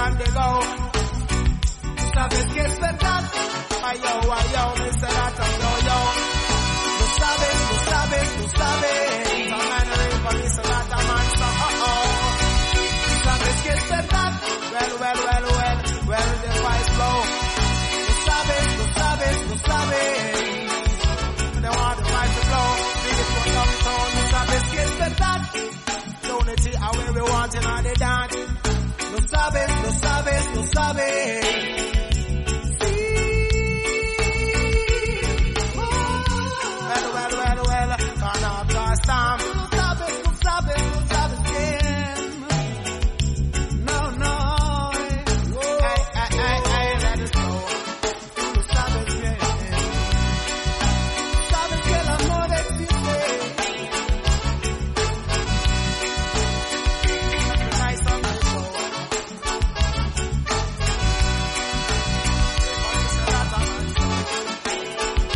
and they go. Sabes que es verdad. Ay yo, Mr. Lata, yo. Tú sabes. Some man ring for Mr. Lata, man, so sabes que es verdad. Well, the fight slow. Tú sabes. They want the fight to blow. Biggest one downtown. Tú sabes que es verdad. Unity, how we want in all the dance. Tú sabes.